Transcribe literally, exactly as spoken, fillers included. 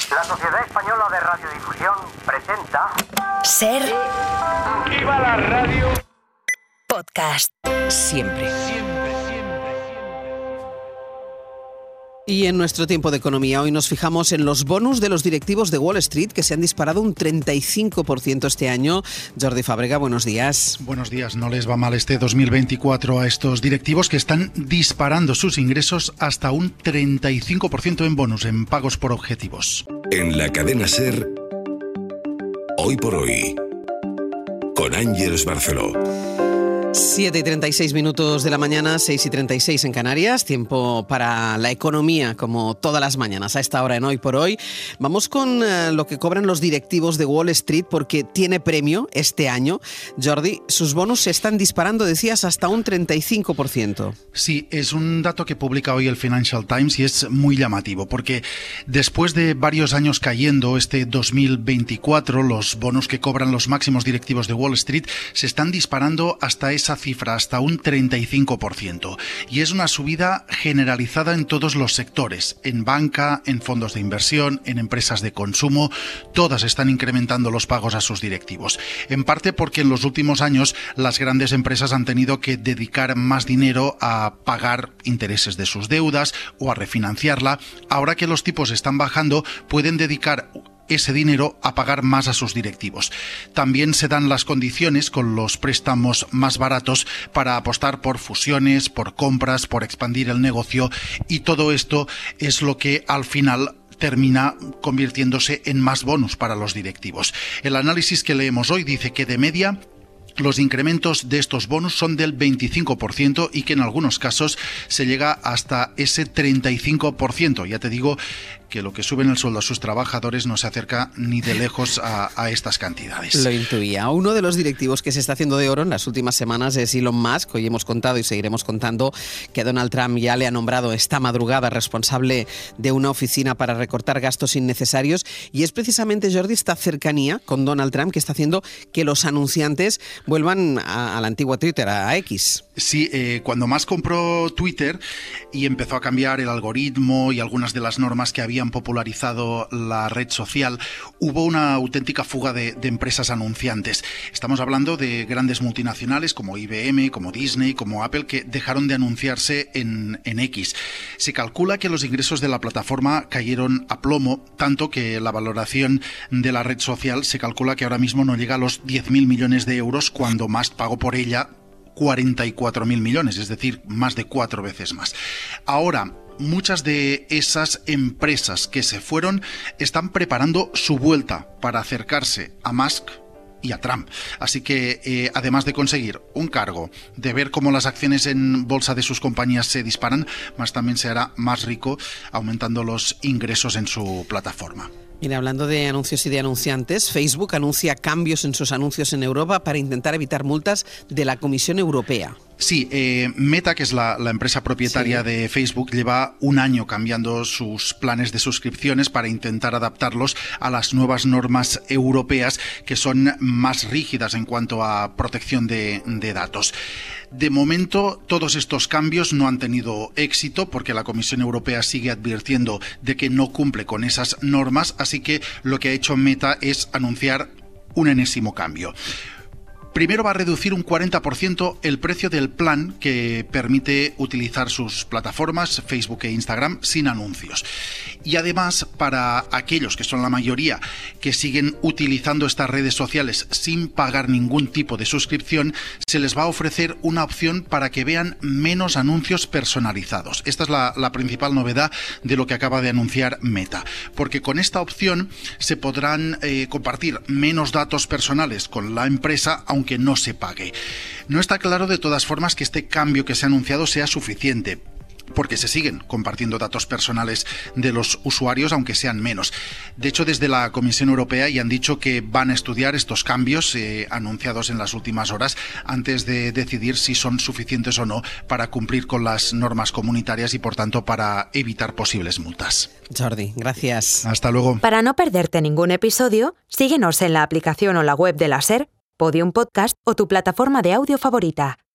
La Sociedad Española de Radiodifusión presenta... Ser... ¡Viva la radio! Podcast. Siempre. Y en nuestro tiempo de economía, hoy nos fijamos en los bonus de los directivos de Wall Street, que se han disparado un treinta y cinco por ciento este año. Jordi Fábrega, buenos días. Buenos días. No les va mal este dos mil veinticuatro a estos directivos que están disparando sus ingresos hasta un treinta y cinco por ciento en bonus, en pagos por objetivos. En la cadena SER, Hoy por Hoy, con Ángeles Barceló. siete y treinta y seis minutos de la mañana, seis y treinta y seis en Canarias, tiempo para la economía, como todas las mañanas, a esta hora en Hoy por Hoy. Vamos con uh, lo que cobran los directivos de Wall Street, porque tiene premio este año. Jordi, sus bonos se están disparando, decías, hasta un treinta y cinco por ciento. Sí, es un dato que publica hoy el Financial Times y es muy llamativo, porque después de varios años cayendo, este dos mil veinticuatro, los bonos que cobran los máximos directivos de Wall Street se están disparando hasta esa cifra, hasta un treinta y cinco por ciento. Y es una subida generalizada en todos los sectores, en banca, en fondos de inversión, en empresas de consumo. Todas están incrementando los pagos a sus directivos. En parte porque en los últimos años las grandes empresas han tenido que dedicar más dinero a pagar intereses de sus deudas o a refinanciarla. Ahora que los tipos están bajando, pueden dedicar ese dinero a pagar más a sus directivos. También se dan las condiciones con los préstamos más baratos para apostar por fusiones, por compras, por expandir el negocio, y todo esto es lo que al final termina convirtiéndose en más bonus para los directivos. El análisis que leemos hoy dice que de media los incrementos de estos bonus son del veinticinco por ciento y que en algunos casos se llega hasta ese treinta y cinco por ciento. Ya te digo que lo que suben el sueldo a sus trabajadores no se acerca ni de lejos a, a estas cantidades. Lo intuía. Uno de los directivos que se está haciendo de oro en las últimas semanas es Elon Musk. Hoy hemos contado y seguiremos contando que Donald Trump ya le ha nombrado esta madrugada responsable de una oficina para recortar gastos innecesarios, y es precisamente, Jordi, esta cercanía con Donald Trump que está haciendo que los anunciantes vuelvan a, a la antigua Twitter, a X. Sí, eh, cuando Musk compró Twitter y empezó a cambiar el algoritmo y algunas de las normas que habían popularizado la red social, hubo una auténtica fuga de, de empresas anunciantes. Estamos hablando de grandes multinacionales como I B M, como Disney, como Apple, que dejaron de anunciarse en, en X. Se calcula que los ingresos de la plataforma cayeron a plomo, tanto que la valoración de la red social se calcula que ahora mismo no llega a los diez mil millones de euros, cuando Musk pagó por ella cuarenta y cuatro mil millones, es decir, más de cuatro veces más. Ahora, muchas de esas empresas que se fueron están preparando su vuelta para acercarse a Musk y a Trump. Así que, eh, además de conseguir un cargo, de ver cómo las acciones en bolsa de sus compañías se disparan, Musk también se hará más rico aumentando los ingresos en su plataforma. Mira, hablando de anuncios y de anunciantes, Facebook anuncia cambios en sus anuncios en Europa para intentar evitar multas de la Comisión Europea. Sí, eh, Meta, que es la, la empresa propietaria sí. de Facebook, lleva un año cambiando sus planes de suscripciones para intentar adaptarlos a las nuevas normas europeas, que son más rígidas en cuanto a protección de, de datos. De momento, todos estos cambios no han tenido éxito porque la Comisión Europea sigue advirtiendo de que no cumple con esas normas, así que lo que ha hecho Meta es anunciar un enésimo cambio. Primero va a reducir un cuarenta por ciento el precio del plan que permite utilizar sus plataformas, Facebook e Instagram, sin anuncios. Y además, para aquellos que son la mayoría que siguen utilizando estas redes sociales sin pagar ningún tipo de suscripción, se les va a ofrecer una opción para que vean menos anuncios personalizados. Esta es la, la principal novedad de lo que acaba de anunciar Meta, porque con esta opción se podrán eh, compartir menos datos personales con la empresa, aunque que no se pague. No está claro de todas formas que este cambio que se ha anunciado sea suficiente, porque se siguen compartiendo datos personales de los usuarios, aunque sean menos. De hecho, desde la Comisión Europea ya han dicho que van a estudiar estos cambios eh, anunciados en las últimas horas antes de decidir si son suficientes o no para cumplir con las normas comunitarias y, por tanto, para evitar posibles multas. Jordi, gracias. Hasta luego. Para no perderte ningún episodio, síguenos en la aplicación o la web de la SER, Podium Podcast o tu plataforma de audio favorita.